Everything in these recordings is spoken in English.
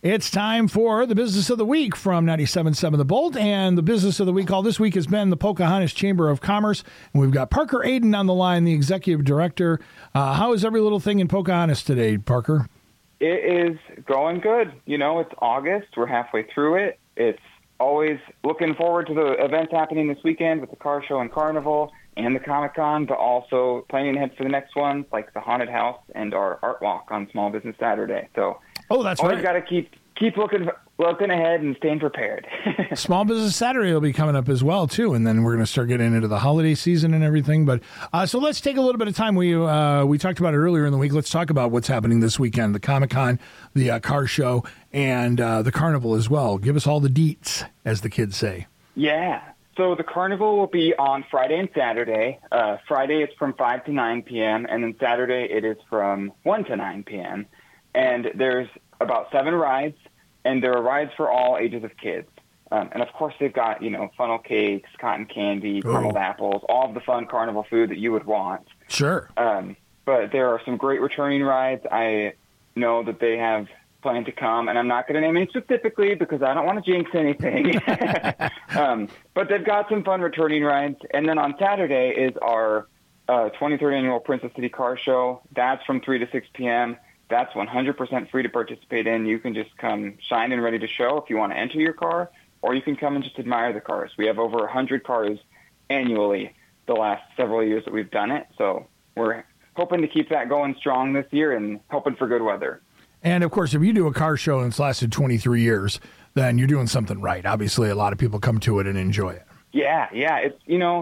It's time for the Business of the Week from 97.7 The Bolt. And the Business of the Week all this week has been the Pocahontas Chamber of Commerce. And we've got Parker Aden on the line, the Executive Director. How is every little thing in Pocahontas today, Parker? It is going good. You know, it's August. We're halfway through it. It's always looking forward to the events happening this weekend with the car show and carnival and the Comic-Con, but also planning ahead for the next ones like the Haunted House and our Art Walk on Small Business Saturday. So, that's always right. Got to keep looking ahead and staying prepared. Small Business Saturday will be coming up as well, too, and then we're going to start getting into the holiday season and everything. But so let's take a little bit of time. We talked about it earlier in the week. Let's talk about what's happening this weekend, the Comic-Con, the car show, and the carnival as well. Give us all the deets, as the kids say. Yeah. So the carnival will be on Friday and Saturday. Friday it's from 5 to 9 p.m., and then Saturday it is from 1 to 9 p.m. And there's about 7 rides, and there are rides for all ages of kids. And, of course, they've got, funnel cakes, cotton candy, caramel apples, all of the fun carnival food that you would want. Sure. But there are some great returning rides. I know that they have planned to come, and I'm not going to name any specifically because I don't want to jinx anything. But they've got some fun returning rides. And then on Saturday is our 23rd Annual Princess City Car Show. That's from 3 to 6 p.m., That's 100% free to participate in. You can just come shine and ready to show if you want to enter your car, or you can come and just admire the cars. We have over 100 cars annually the last several years that we've done it. So we're hoping to keep that going strong this year and hoping for good weather. And, of course, if you do a car show and it's lasted 23 years, then you're doing something right. Obviously, a lot of people come to it and enjoy it. Yeah. It's,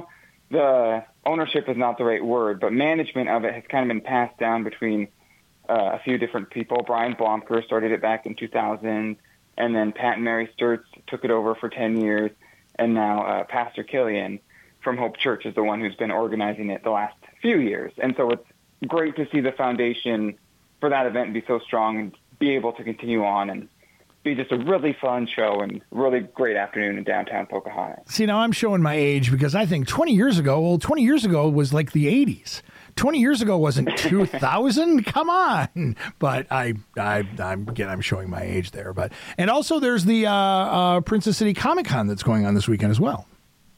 the ownership is not the right word, but management of it has kind of been passed down between a few different people. Brian Blomker started it back in 2000, and then Pat and Mary Sturts took it over for 10 years, and now Pastor Killian from Hope Church is the one who's been organizing it the last few years. And so it's great to see the foundation for that event be so strong and be able to continue on and be just a really fun show and really great afternoon in downtown Pocahontas. See, now I'm showing my age because I think 20 years ago was like the 80s. 20 years ago wasn't 2000. Come on. But I'm showing my age there. And also there's the Princess City Comic-Con that's going on this weekend as well.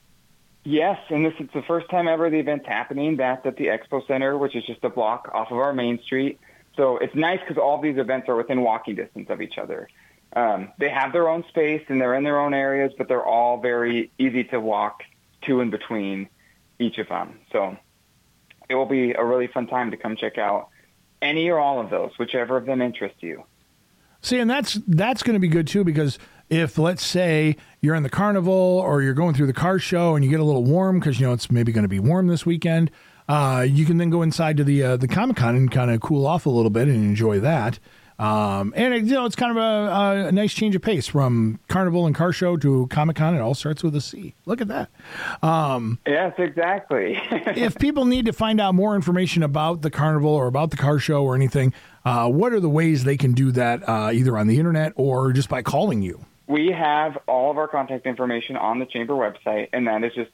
Yes, and this is the first time ever the event's happening. That's at the Expo Center, which is just a block off of our main street. So it's nice because all these events are within walking distance of each other. They have their own space and they're in their own areas, but they're all very easy to walk to and between each of them. So it will be a really fun time to come check out any or all of those, whichever of them interest you. See, and that's going to be good, too, because if, let's say, you're in the carnival or you're going through the car show and you get a little warm because, it's maybe going to be warm this weekend, you can then go inside to the Comic-Con and kind of cool off a little bit and enjoy that. And it's kind of a nice change of pace from carnival and car show to Comic-Con. It all starts with a C. Look at that. Yes, exactly. If people need to find out more information about the carnival or about the car show or anything, what are the ways they can do that either on the internet or just by calling you? We have all of our contact information on the Chamber website, and that is just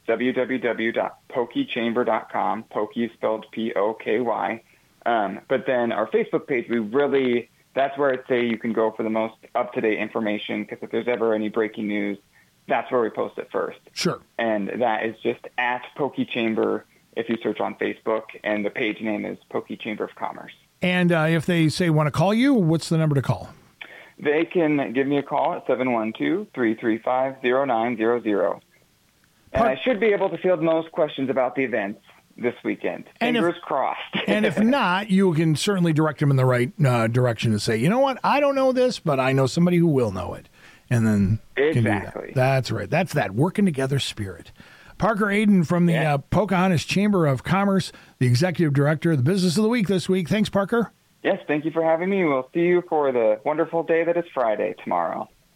www.pokychamber.com. Pokey is spelled P-O-K-Y. But then our Facebook page, that's where I'd say you can go for the most up-to-date information, because if there's ever any breaking news, that's where we post it first. Sure. And that is just at Pokey Chamber if you search on Facebook, and the page name is Pokey Chamber of Commerce. And if they say want to call you, what's the number to call? They can give me a call at 712-335-0900. And I should be able to field most questions about the events this weekend. Fingers crossed. And if not, you can certainly direct them in the right direction to say, you know what, I don't know this, but I know somebody who will know it. And then exactly. Can do that. That's right. That's that working together spirit. Parker Aden from the Pocahontas Chamber of Commerce, the Executive Director of the Business of the Week this week. Thanks, Parker. Yes, thank you for having me. We'll see you for the wonderful day that is Friday tomorrow.